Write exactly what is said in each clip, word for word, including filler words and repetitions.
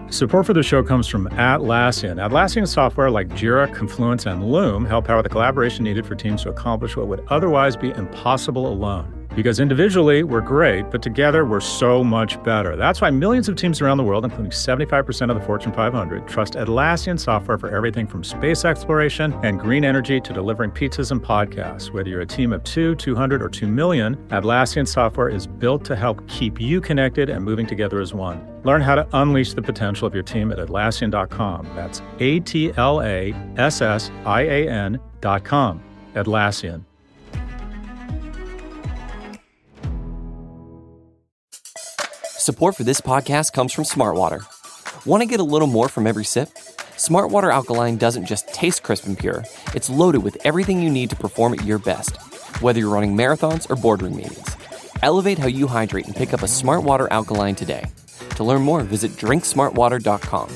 Support for the show comes from Atlassian. Atlassian software like Jira, Confluence, and Loom help power the collaboration needed for teams to accomplish what would otherwise be impossible alone. Because individually, we're great, but together, we're so much better. That's why millions of teams around the world, including seventy-five percent of the Fortune five hundred, trust Atlassian software for everything from space exploration and green energy to delivering pizzas and podcasts. Whether you're a team of two, two hundred, or two million, Atlassian software is built to help keep you connected and moving together as one. Learn how to unleash the potential of your team at Atlassian dot com. That's A T L A S S I A N dot com. Atlassian. Support for this podcast comes from Smartwater. Want to get a little more from every sip? Smartwater Alkaline doesn't just taste crisp and pure. It's loaded with everything you need to perform at your best, whether you're running marathons or boardroom meetings. Elevate how you hydrate and pick up a Smartwater Alkaline today. To learn more, visit drink smart water dot com.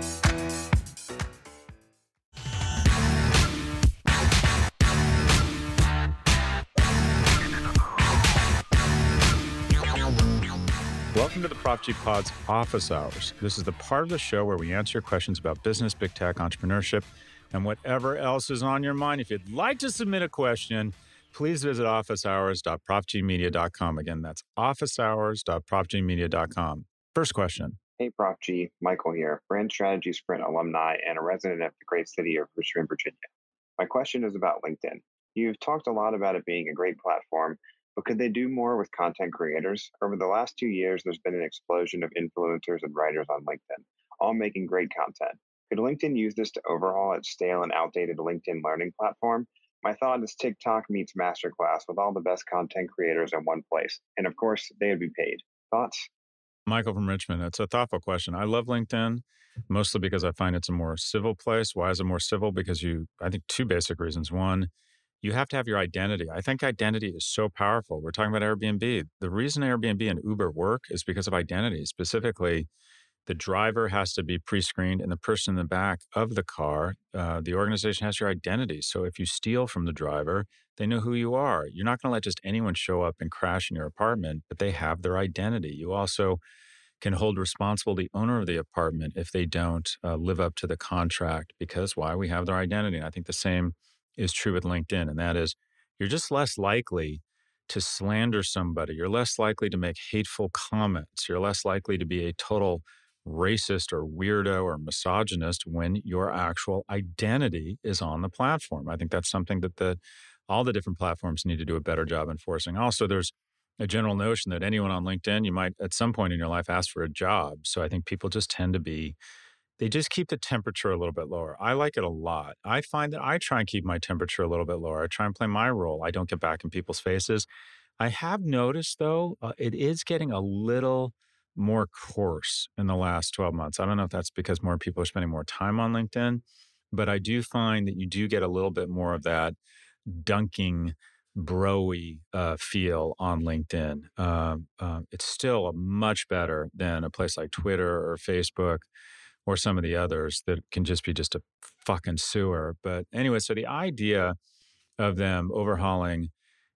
Welcome to the Prop G Pod's Office Hours. This is the part of the show where we answer your questions about business, big tech, entrepreneurship, and whatever else is on your mind. If you'd like to submit a question, please visit office hours dot prop g media dot com. Again, that's office hours dot prop g media dot com. First question. Hey, Prof G, Michael here, brand strategy sprint alumni and a resident of the great city of Richmond, Virginia. My question is about LinkedIn. You've talked a lot about it being a great platform, but could they do more with content creators? Over the last two years, there's been an explosion of influencers and writers on LinkedIn, all making great content. Could LinkedIn use this to overhaul its stale and outdated LinkedIn learning platform? My thought is TikTok meets Masterclass with all the best content creators in one place. And of course, they would be paid. Thoughts? Michael from Richmond. It's a thoughtful question. I love LinkedIn, mostly because I find it's a more civil place. Why is it more civil? Because you, I think two basic reasons. One, you have to have your identity. I think identity is so powerful. We're talking about Airbnb. The reason Airbnb and Uber work is because of identity. Specifically, the driver has to be pre-screened and the person in the back of the car, uh, the organization has your identity. So if you steal from the driver, they know who you are. You're not going to let just anyone show up and crash in your apartment, but they have their identity. You also can hold responsible the owner of the apartment if they don't uh, live up to the contract, because why? We have their identity. And I think the same is true with LinkedIn. And that is, you're just less likely to slander somebody. You're less likely to make hateful comments. You're less likely to be a total racist or weirdo or misogynist when your actual identity is on the platform. I think that's something that the all the different platforms need to do a better job enforcing. Also, there's a general notion that anyone on LinkedIn, you might at some point in your life ask for a job. So I think people just tend to be, they just keep the temperature a little bit lower. I like it a lot. I find that I try and keep my temperature a little bit lower. I try and play my role. I don't get back in people's faces. I have noticed, though, uh, it is getting a little more coarse in the last twelve months. I don't know if that's because more people are spending more time on LinkedIn, but I do find that you do get a little bit more of that dunking, bro-y uh, feel on LinkedIn. Uh, uh, it's still much better than a place like Twitter or Facebook or some of the others that can just be just a fucking sewer. But anyway, so the idea of them overhauling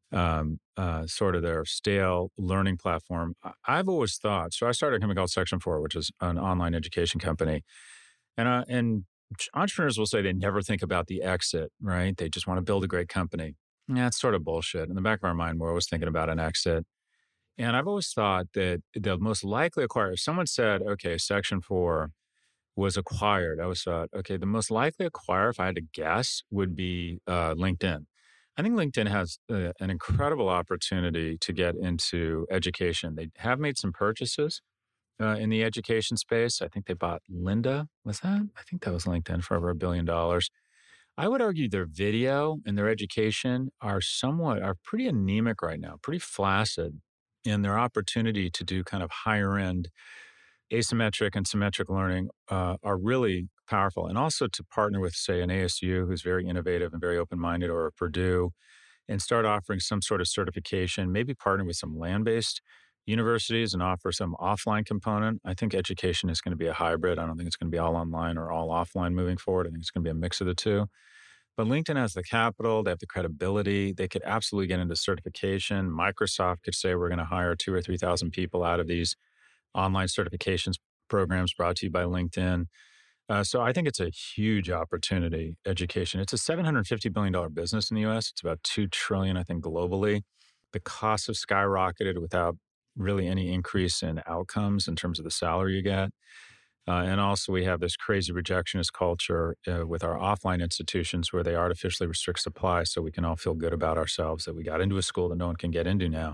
um, uh, sort of their stale learning platform, I- I've always thought, so I started a company called Section four, which is an online education company. And, uh, and entrepreneurs will say they never think about the exit, right? They just want to build a great company. Yeah, it's sort of bullshit. In the back of our mind, we're always thinking about an exit. And I've always thought that the most likely acquirer, if someone said, okay, Section four was acquired, I always thought, okay, the most likely acquirer, if I had to guess, would be uh, LinkedIn. I think LinkedIn has uh, an incredible opportunity to get into education. They have made some purchases uh, in the education space. I think they bought Lynda. Was that? I think that was LinkedIn for over a billion dollars. I would argue their video and their education are somewhat, are pretty anemic right now, pretty flaccid in their opportunity to do kind of higher end asymmetric and symmetric learning uh, are really powerful. And also to partner with, say, an A S U who's very innovative and very open-minded, or a Purdue, and start offering some sort of certification, maybe partner with some land-based universities and offer some offline component. I think education is going to be a hybrid. I don't think it's going to be all online or all offline moving forward. I think it's going to be a mix of the two. But LinkedIn has the capital, they have the credibility, they could absolutely get into certification. Microsoft could say we're going to hire two or three thousand people out of these online certifications programs brought to you by LinkedIn. Uh, so I think it's a huge opportunity, education. It's a seven hundred fifty billion dollars business in the U S. It's about two trillion dollars, I think, globally. The costs have skyrocketed without really any increase in outcomes in terms of the salary you get. Uh, and also, we have this crazy rejectionist culture uh, with our offline institutions where they artificially restrict supply so we can all feel good about ourselves that we got into a school that no one can get into now.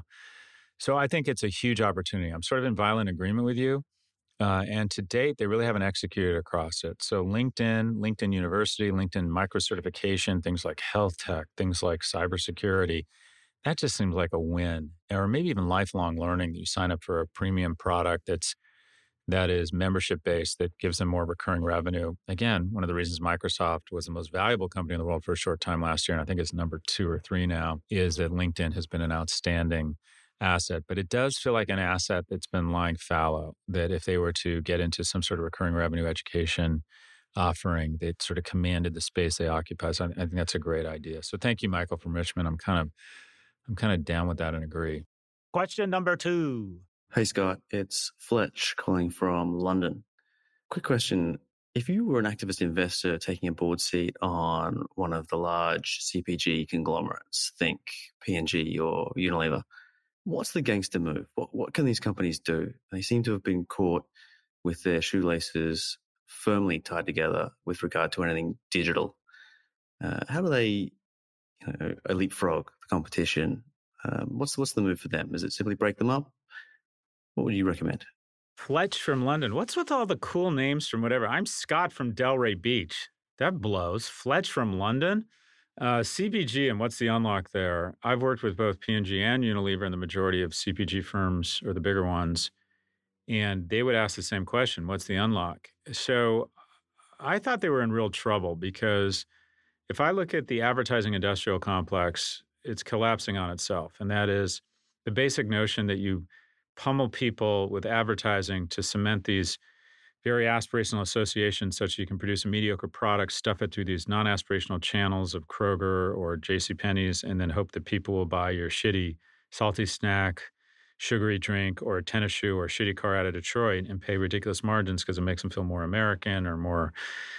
So I think it's a huge opportunity. I'm sort of in violent agreement with you. Uh, and to date, they really haven't executed across it. So LinkedIn, LinkedIn University, LinkedIn micro certification, things like health tech, things like cybersecurity, that just seems like a win. Or maybe even lifelong learning that you sign up for a premium product that's that is membership based that gives them more recurring revenue. Again, one of the reasons Microsoft was the most valuable company in the world for a short time last year, and I think it's number two or three now, is that LinkedIn has been an outstanding asset. But it does feel like an asset that's been lying fallow, that if they were to get into some sort of recurring revenue education offering that sort of commanded the space they occupy. So I, I think that's a great idea. So thank you, Michael, from Richmond. I'm kind of I'm kind of down with that and agree. Question number two. Hey, Scott. It's Fletch calling from London. Quick question. If you were an activist investor taking a board seat on one of the large C P G conglomerates, think P and G or Unilever, what's the gangster move? What, what can these companies do? They seem to have been caught with their shoelaces firmly tied together with regard to anything digital. Uh, how do they you know, leapfrog the competition? Um, what's, what's the move for them? Is it simply break them up? What would you recommend? Fletch from London. What's with all the cool names from whatever? I'm Scott from Delray Beach. That blows. Fletch from London. Uh, C P G and what's the unlock there? I've worked with both P and G and Unilever and the majority of C P G firms, or the bigger ones, and they would ask the same question, what's the unlock? So I thought they were in real trouble because if I look at the advertising industrial complex, it's collapsing on itself. And that is the basic notion that you pummel people with advertising to cement these very aspirational associations such that you can produce a mediocre product, stuff it through these non-aspirational channels of Kroger or JCPenney's, and then hope that people will buy your shitty salty snack, sugary drink, or a tennis shoe or a shitty car out of Detroit and pay ridiculous margins because it makes them feel more American or more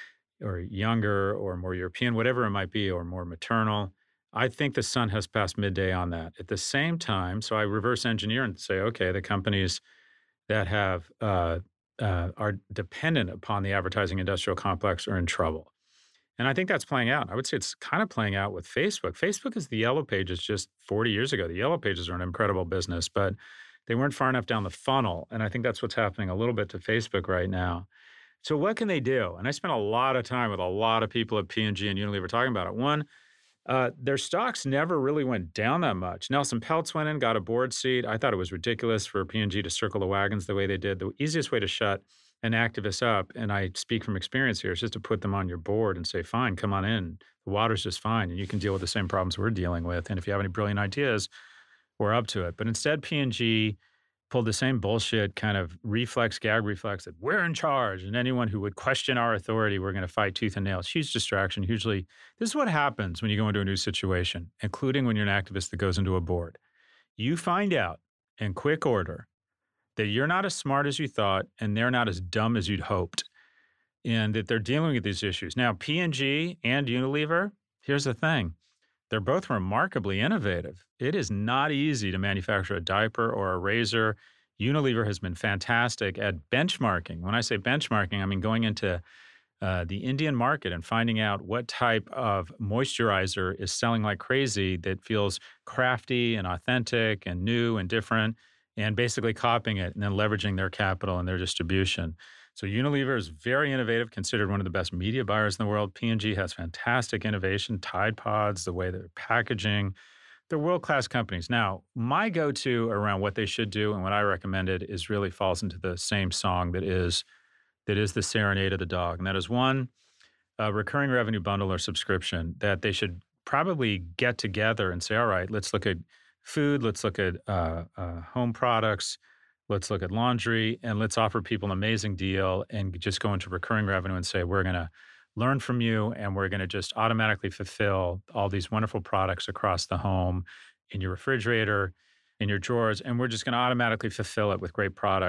or younger or more European, whatever it might be, or more maternal. I think the sun has passed midday on that. At the same time, so I reverse engineer and say, okay, the companies that have uh, uh, are dependent upon the advertising industrial complex are in trouble. And I think that's playing out. I would say it's kind of playing out with Facebook. Facebook is the Yellow Pages just forty years ago. The Yellow Pages are an incredible business, but they weren't far enough down the funnel. And I think that's what's happening a little bit to Facebook right now. So what can they do? And I spent a lot of time with a lot of people at P and G and Unilever talking about it. One, Uh, their stocks never really went down that much. Nelson Peltz went in, got a board seat. I thought it was ridiculous for P and G to circle the wagons the way they did. The easiest way to shut an activist up, and I speak from experience here, is just to put them on your board and say, fine, come on in. The water's just fine, and you can deal with the same problems we're dealing with. And if you have any brilliant ideas, we're up to it. But instead, P and G pulled the same bullshit kind of reflex, gag reflex that we're in charge, and anyone who would question our authority, we're going to fight tooth and nail. It's huge distraction. Hugely, this is what happens when you go into a new situation, including when you're an activist that goes into a board. You find out in quick order that you're not as smart as you thought, and they're not as dumb as you'd hoped, and that they're dealing with these issues. Now, P and G and Unilever, here's the thing. They're both remarkably innovative. It is not easy to manufacture a diaper or a razor. Unilever has been fantastic at benchmarking. When I say benchmarking, I mean going into uh, the Indian market and finding out what type of moisturizer is selling like crazy that feels crafty and authentic and new and different, and basically copying it and then leveraging their capital and their distribution. So Unilever is very innovative, considered one of the best media buyers in the world. P and G has fantastic innovation, Tide Pods, the way they're packaging. They're world-class companies. Now, my go-to around what they should do and what I recommended is really falls into the same song that is that is the serenade of the dog. And that is one, a recurring revenue bundle or subscription that they should probably get together and say, all right, let's look at food, let's look at uh, uh, home products, let's look at laundry, and let's offer people an amazing deal and just go into recurring revenue and say, we're going to learn from you and we're going to just automatically fulfill all these wonderful products across the home, in your refrigerator, in your drawers, and we're just going to automatically fulfill it with great products.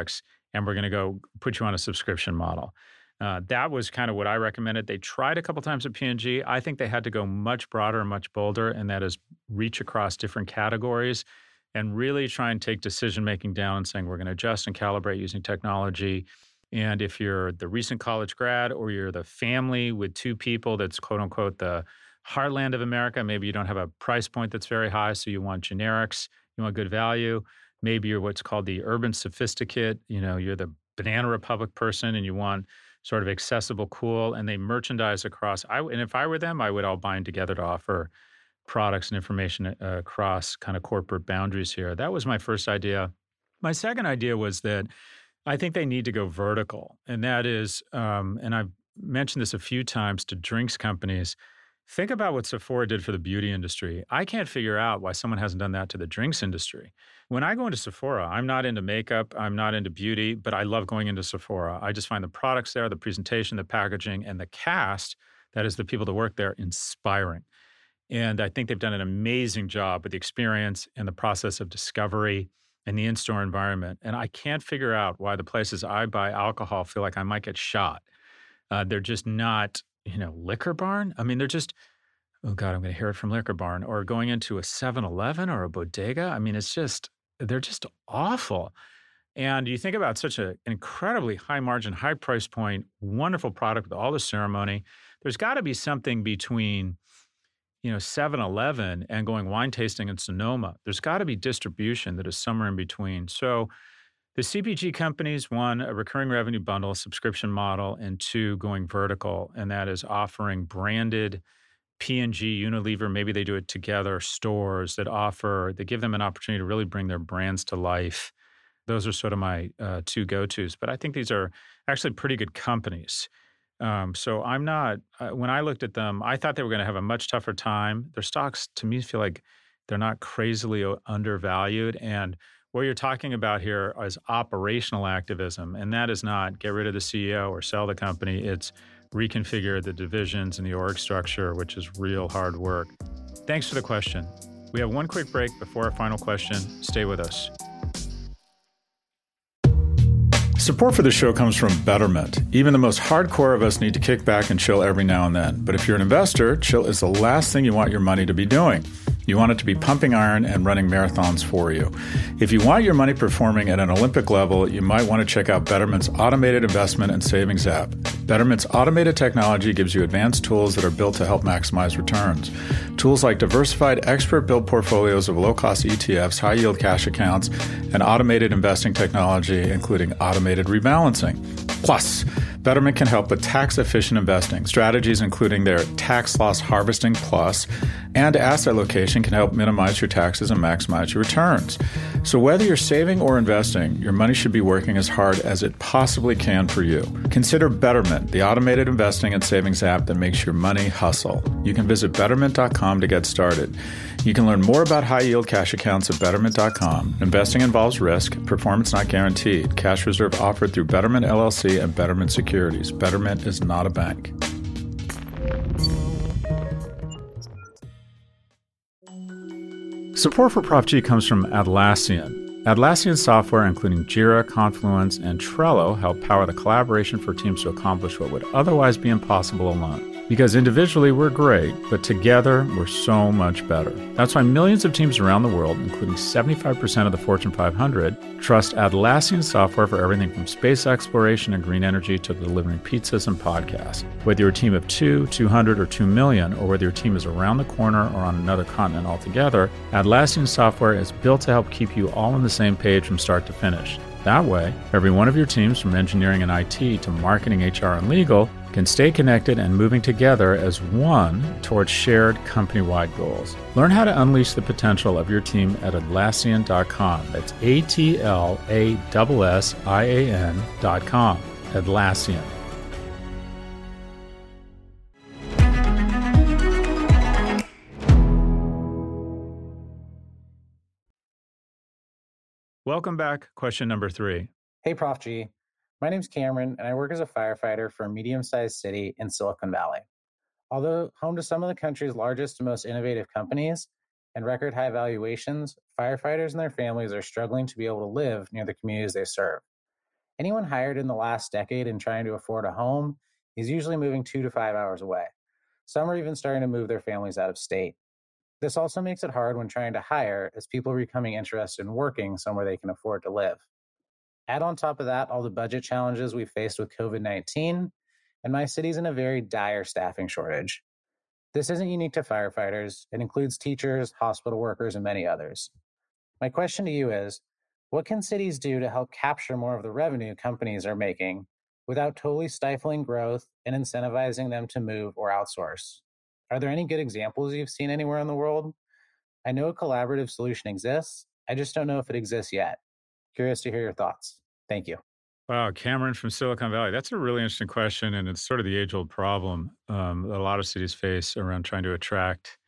and we're going to go put you on a subscription model. Uh, that was kind of what I recommended. They tried a couple times at P and G. I think they had to go much broader and much bolder, and that is reach across different categories and really try and take decision-making down and saying, we're going to adjust and calibrate using technology. And if you're the recent college grad or you're the family with two people that's quote unquote the heartland of America, maybe you don't have a price point that's very high, so you want generics, you want good value. Maybe you're what's called the urban sophisticate, you know, you're the Banana Republic person and you want sort of accessible, cool, and they merchandise across. I, and if I were them, I would all bind together to offer products and information uh, across kind of corporate boundaries here. That was my first idea. My second idea was that I think they need to go vertical. And that is, um, and I've mentioned this a few times to drinks companies, think about what Sephora did for the beauty industry. I can't figure out why someone hasn't done that to the drinks industry. When I go into Sephora, I'm not into makeup, I'm not into beauty, but I love going into Sephora. I just find the products there, the presentation, the packaging, and the cast, that is the people that work there, inspiring. And I think they've done an amazing job with the experience and the process of discovery and the in-store environment. And I can't figure out why the places I buy alcohol feel like I might get shot. Uh, they're just not, you know, Liquor Barn. I mean, they're just, oh God, I'm going to hear it from Liquor Barn, or going into a seven eleven or a bodega. I mean, it's just, they're just awful. And you think about such an incredibly high margin, high price point, wonderful product with all the ceremony. There's got to be something between, you know, seven eleven and going wine tasting in Sonoma. There's got to be distribution that is somewhere in between. So the C P G companies, one, a recurring revenue bundle, a subscription model, and two, going vertical, and that is offering branded P and G, Unilever, maybe they do it together, stores that offer, that give them an opportunity to really bring their brands to life. Those are sort of my uh, two go-tos. But I think these are actually pretty good companies. Um, so I'm not, uh, when I looked at them, I thought they were going to have a much tougher time. Their stocks, to me, feel like they're not crazily o- undervalued. And what you're talking about here is operational activism. And that is not get rid of the C E O or sell the company. It's reconfigure the divisions and the org structure, which is real hard work. Thanks for the question. We have one quick break before our final question. Stay with us. Support for the show comes from Betterment. Even the most hardcore of us need to kick back and chill every now and then. But if you're an investor, chill is the last thing you want your money to be doing. You want it to be pumping iron and running marathons for you. If you want your money performing at an Olympic level, you might want to check out Betterment's automated investment and savings app. Betterment's automated technology gives you advanced tools that are built to help maximize returns. Tools like diversified, expert-built portfolios of low-cost E T Fs, high-yield cash accounts, and automated investing technology, including automated rebalancing. Plus, Betterment can help with tax-efficient investing. Strategies including their Tax Loss Harvesting Plus and asset location can help minimize your taxes and maximize your returns. So whether you're saving or investing, your money should be working as hard as it possibly can for you. Consider Betterment, the automated investing and savings app that makes your money hustle. You can visit betterment dot com to get started. You can learn more about high-yield cash accounts at betterment dot com. Investing involves risk. Performance not guaranteed. Cash reserve offered through Betterment L L C and Betterment Securities. Betterment is not a bank. Support for Prop G comes from Atlassian. Atlassian software, including Jira, Confluence, and Trello, help power the collaboration for teams to accomplish what would otherwise be impossible alone. Because individually we're great, but together we're so much better. That's why millions of teams around the world, including seventy-five percent of the Fortune five hundred, trust Atlassian software for everything from space exploration and green energy to delivering pizzas and podcasts. Whether you're a team of two, two hundred, or two million, or whether your team is around the corner or on another continent altogether, Atlassian software is built to help keep you all on the same page from start to finish. That way, every one of your teams, from engineering and I T to marketing, H R, and legal, can stay connected and moving together as one towards shared company-wide goals. Learn how to unleash the potential of your team at Atlassian dot com. That's A T L A S S I A N dot com. Atlassian. Welcome back. Question number three. Hey, Prof G. My name's Cameron, and I work as a firefighter for a medium-sized city in Silicon Valley. Although home to some of the country's largest and most innovative companies and record high valuations, firefighters and their families are struggling to be able to live near the communities they serve. Anyone hired in the last decade and trying to afford a home is usually moving two to five hours away. Some are even starting to move their families out of state. This also makes it hard when trying to hire, as people are becoming interested in working somewhere they can afford to live. Add on top of that all the budget challenges we faced with COVID nineteen, and my city's in a very dire staffing shortage. This isn't unique to firefighters. It includes teachers, hospital workers, and many others. My question to you is, what can cities do to help capture more of the revenue companies are making without totally stifling growth and incentivizing them to move or outsource? Are there any good examples you've seen anywhere in the world? I know a collaborative solution exists. I just don't know if it exists yet. Curious to hear your thoughts. Thank you. Wow, Cameron from Silicon Valley. That's a really interesting question, and it's sort of the age-old problem um, that a lot of cities face around trying to attract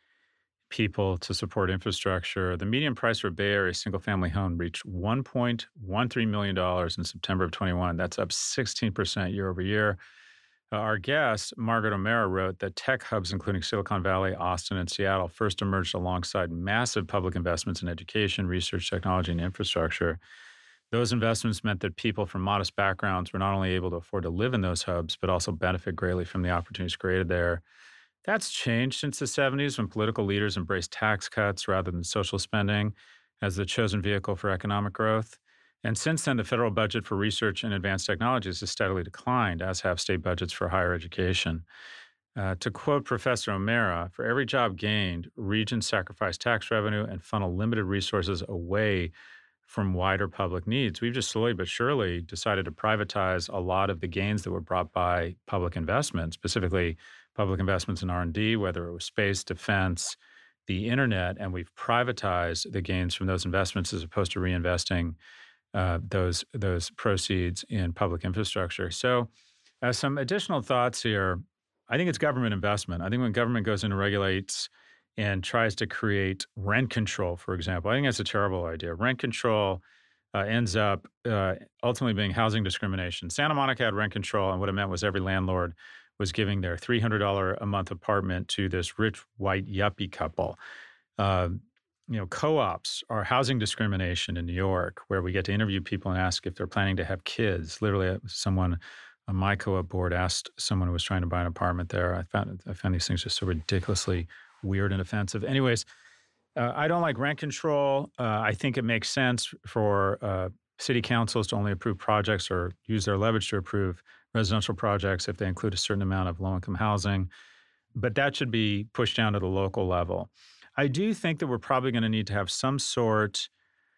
people to support infrastructure. The median price for a Bay Area single-family home reached one point one three million dollars in September of twenty-one. That's up sixteen percent year over year. Uh, our guest, Margaret O'Mara, wrote that tech hubs, including Silicon Valley, Austin, and Seattle, first emerged alongside massive public investments in education, research, technology, and infrastructure. Those investments meant that people from modest backgrounds were not only able to afford to live in those hubs, but also benefit greatly from the opportunities created there. That's changed since the seventies when political leaders embraced tax cuts rather than social spending as the chosen vehicle for economic growth. And since then, the federal budget for research and advanced technologies has steadily declined, as have state budgets for higher education. Uh, to quote Professor O'Mara, for every job gained, regions sacrifice tax revenue and funnel limited resources away from wider public needs. We've just slowly but surely decided to privatize a lot of the gains that were brought by public investment, specifically public investments in R and D, whether it was space, defense, the internet, and we've privatized the gains from those investments as opposed to reinvesting uh, those, those proceeds in public infrastructure. So uh, some additional thoughts here. I think it's government investment. I think when government goes in and regulates and tries to create rent control, for example, I think that's a terrible idea. Rent control uh, ends up uh, ultimately being housing discrimination. Santa Monica had rent control, and what it meant was every landlord was giving their three hundred dollars a month apartment to this rich white yuppie couple. Uh, you know, co-ops are housing discrimination in New York, where we get to interview people and ask if they're planning to have kids. Literally, someone on my co-op board asked someone who was trying to buy an apartment there. I found I found these things just so ridiculously weird and offensive. Anyways, uh, I don't like rent control. Uh, I think it makes sense for uh, city councils to only approve projects or use their leverage to approve residential projects if they include a certain amount of low-income housing. But that should be pushed down to the local level. I do think that we're probably going to need to have some sort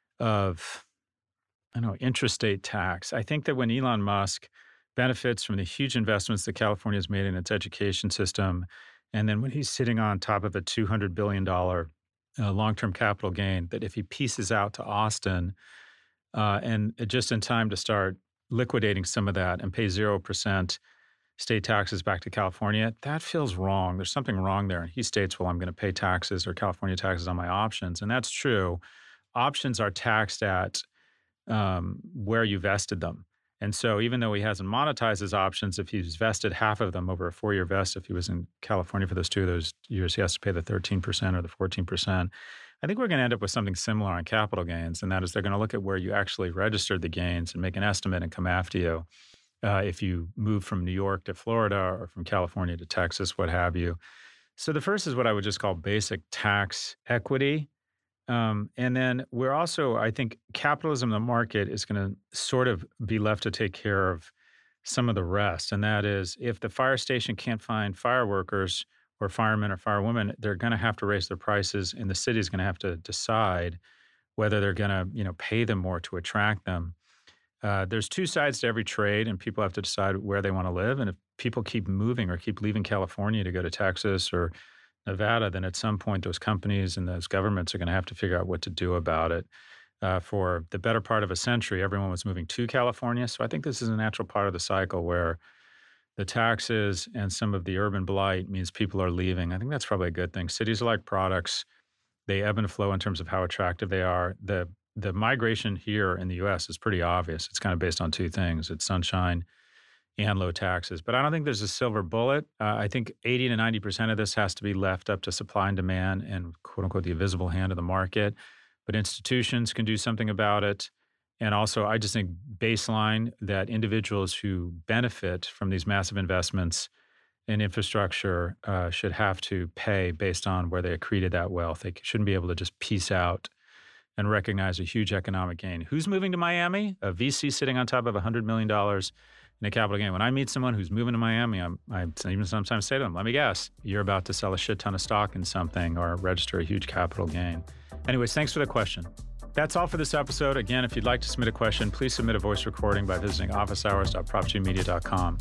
of, I don't know, intrastate tax. I think that when Elon Musk benefits from the huge investments that California has made in its education system, and then when he's sitting on top of a two hundred billion dollars uh, long-term capital gain, that if he pieces out to Austin uh, and just in time to start liquidating some of that and pay zero percent state taxes back to California, that feels wrong. There's something wrong there. And he states, well, I'm going to pay taxes or California taxes on my options. And that's true. Options are taxed at um, where you vested them. And so even though he hasn't monetized his options, if he's vested half of them over a four-year vest, if he was in California for those two of those years, he has to pay the thirteen percent or the fourteen percent. I think we're going to end up with something similar on capital gains, and that is they're going to look at where you actually registered the gains and make an estimate and come after you uh, if you move from New York to Florida or from California to Texas, what have you. So the first is what I would just call basic tax equity. Um, and then we're also, I think, capitalism, the market is going to sort of be left to take care of some of the rest. And that is, if the fire station can't find fire workers or firemen or firewomen, they're going to have to raise their prices, and the city is going to have to decide whether they're going to, you know, pay them more to attract them. Uh, there's two sides to every trade, and people have to decide where they want to live. And if people keep moving or keep leaving California to go to Texas or Nevada, then at some point those companies and those governments are going to have to figure out what to do about it. Uh, for the better part of a century, everyone was moving to California. So I think this is a natural part of the cycle where the taxes and some of the urban blight means people are leaving. I think that's probably a good thing. Cities are like products. They ebb and flow in terms of how attractive they are. The, the migration here in the U S is pretty obvious. It's kind of based on two things. It's sunshine and low taxes. But I don't think there's a silver bullet. Uh, I think eighty to ninety percent of this has to be left up to supply and demand and quote unquote the invisible hand of the market. But institutions can do something about it. And also, I just think baseline that individuals who benefit from these massive investments in infrastructure uh, should have to pay based on where they accreted that wealth. They shouldn't be able to just piece out and recognize a huge economic gain. Who's moving to Miami? A V C sitting on top of one hundred million dollars in a capital gain. When I meet someone who's moving to Miami, I'm, I even sometimes say to them, let me guess, you're about to sell a shit ton of stock in something or register a huge capital gain. Anyways, thanks for the question. That's all for this episode. Again, if you'd like to submit a question, please submit a voice recording by visiting office hours dot prop g media dot com.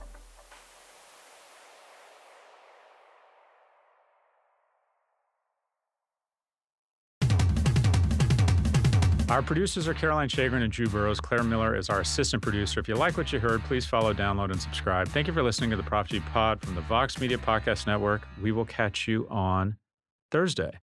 Our producers are Caroline Chagrin and Drew Burrows. Claire Miller is our assistant producer. If you like what you heard, please follow, download, and subscribe. Thank you for listening to the Prop G Pod from the Vox Media Podcast Network. We will catch you on Thursday.